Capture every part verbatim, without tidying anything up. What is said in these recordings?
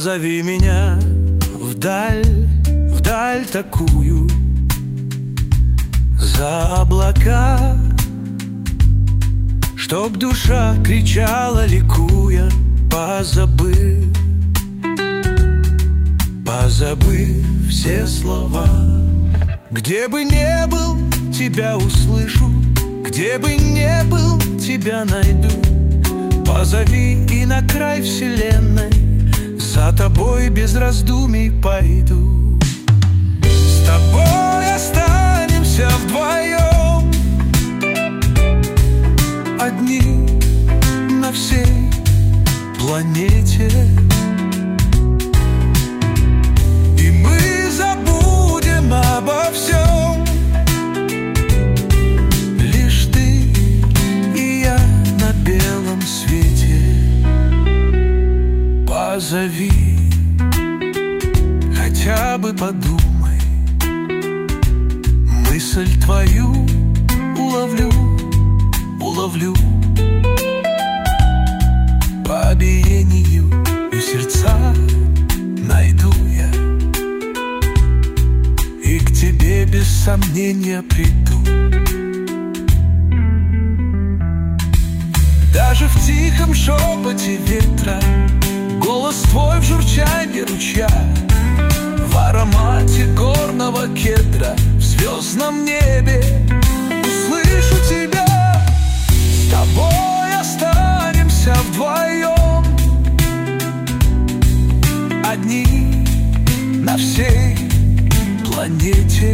Позови меня вдаль, вдаль такую, за облака, чтоб душа кричала, ликуя, позабыв, позабыв все слова. Где бы не был, тебя услышу, где бы не был, тебя найду. Позови, и на край вселенной за тобой без раздумий пойду. С тобой останемся вдвоем, одни на всей планете. И мы забудем обо всем, лишь ты и я на белом свете. Позови, хотя бы подумай, мысль твою уловлю, уловлю. По биению и сердца найду я, и к тебе без сомнения приду. Даже в тихом шепоте ветра, голос твой в журчании ручья, в аромате горного кедра, в звездном небе услышу тебя. С тобой останемся вдвоем, одни на всей планете.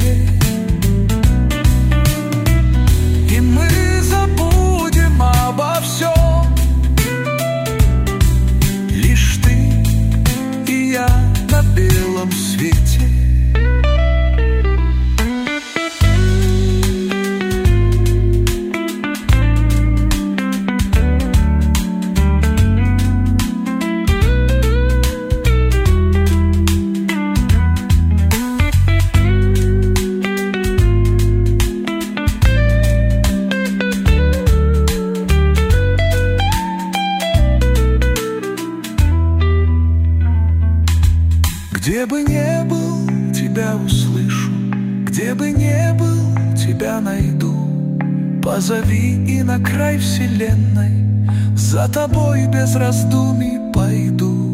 И мы забудем обо всем, лишь ты и я на белом свете. Где бы не был, тебя услышу, где бы не был, тебя найду. Позови, и на край вселенной за тобой без раздумий пойду.